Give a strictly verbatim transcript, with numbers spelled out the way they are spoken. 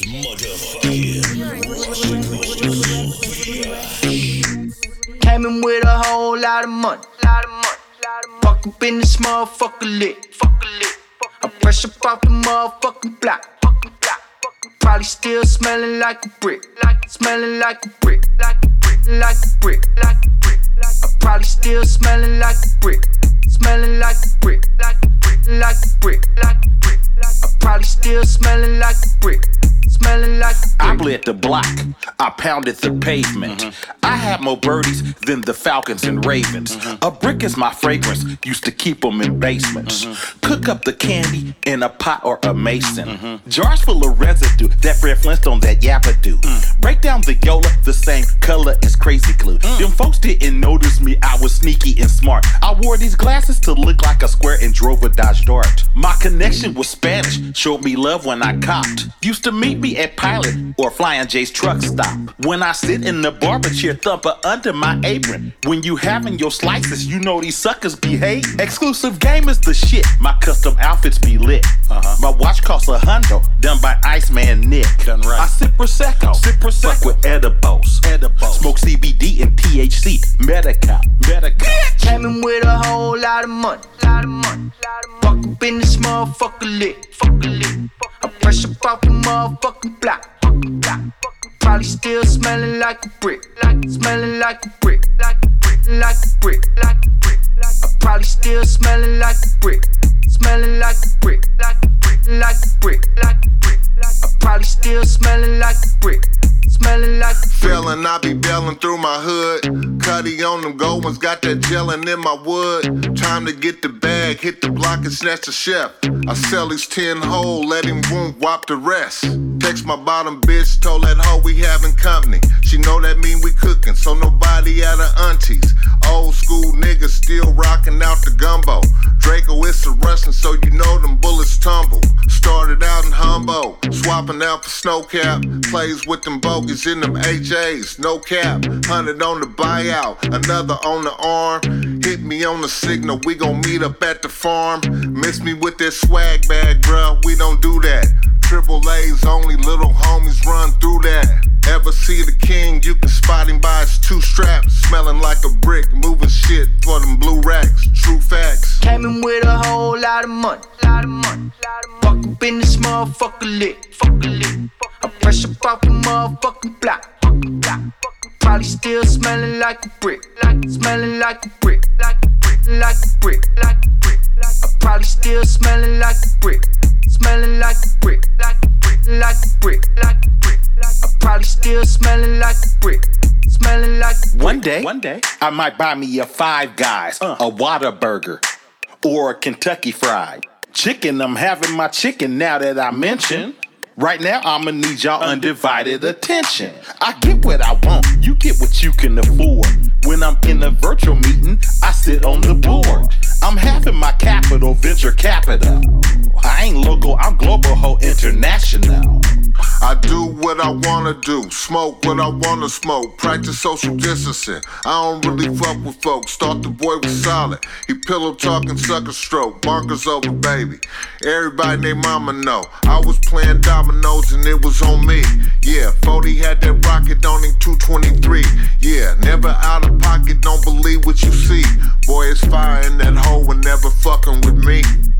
This motherfucking came in with a whole lot of money. Fuck up in this motherfucker lit. I fresh up off the motherfucking block. Probably still smelling like a brick. Smelling like a brick. Like a brick. Like a brick. I probably still smelling like a brick. Smelling like a brick. Like a brick. Like a brick. Like a brick. I probably still smelling like a brick. Smelling like a brick. I bled the block. I pounded the pavement. Mm-hmm. I had more birdies than the Falcons and Ravens. Mm-hmm. A brick is my fragrance. Used to keep them in basements. Mm-hmm. Cook up the candy in a pot or a mason. Mm-hmm. Jars full of residue. That Fred Flintstone, that Yappadoo. Mm. Break down the Yola, the same color as Crazy Glue. Mm. Them folks didn't notice me. I was sneaky and smart. I wore these glasses to look like a square and drove a Dodge Dart. My connection was Spanish. Showed me love when I copped. Used to meet me at Pilot or Flying J's truck stop. When I sit in the barber chair, thumper under my apron. When you having your slices, you know these suckers behave. Exclusive game is the shit. My custom outfits be lit. Uh-huh. My watch costs a hundo, done by Iceman Nick. Done right. I sip Prosecco, sip Prosecco. Fuck with edibles. edibles. Smoke C B D and T H C. Medicap, Medicap. Came in with a whole lot of money. Lot of money. Fuck up in this motherfucker lit. Fucker lit. I fresh up off the motherfucking block. Probably still smelling like a brick. Like smelling like a brick. Like a brick. Like a brick. Like a brick. I probably still smelling like a brick. Smelling like a brick. Like a brick. Like a brick. Like a brick. I probably still smelling like a brick. Smelling like a brick. Feeling I be bailing through my hood. Cuddy on them gold ones, got that gelling in my wood. Time to get the bag, hit the block and snatch the chef. I sell these ten whole, let him wound, whop the rest. Text my bottom bitch, told that hoe we having company. She know that mean we cooking, so nobody at her aunties. Old school niggas still rocking out the gumbo. Draco, it's a Russian, so you know them bullets tumble. Started out in Humbo, swapping out for snow cap. Plays with them bogeys in them H As, no cap. Hundred on the buyout, another on the arm. Hit me on the signal, we gon' meet up at the farm. Miss me with that swag bag, bruh, we don't do that. Triple A's only, little homies run through that. Ever see the king, you can spot him by his two straps. Smelling like a brick, moving shit for them blue racks. True facts. Came in with a whole lot of money. Lot of money. Fuck up in this motherfucker lit. Fucker lit. I fresh up off the motherfucking block. Probably still smelling like a brick. Like smelling like a brick. Like a brick. Like a brick. Like a brick. I probably still smelling like a brick. Smelling like a brick. Like a brick. Like a brick. Like a brick. I probably still smelling like a brick. Smelling like a brick. One day, one day, I might buy me a Five Guys, uh. a Whataburger, or a Kentucky Fried Chicken. I'm having my chicken now that I mention. Right now, I'ma need y'all undivided attention. I get what I want, you get what you can afford. When I'm in a virtual meeting, I sit on the board. I'm having my capital, venture capital. I ain't local, I'm global, whole international. I do what I wanna do, smoke what I wanna smoke, practice social distancing. I don't really fuck with folks, thought the boy was solid. He pillow talking, sucker stroke, bonkers over baby. Everybody and their mama know, I was playing dominoes and it was on me. Yeah, forty had that rocket on him, two twenty-three. Yeah, never out of pocket, don't believe what you see. Boy, it's fire in that hole and never fucking with me.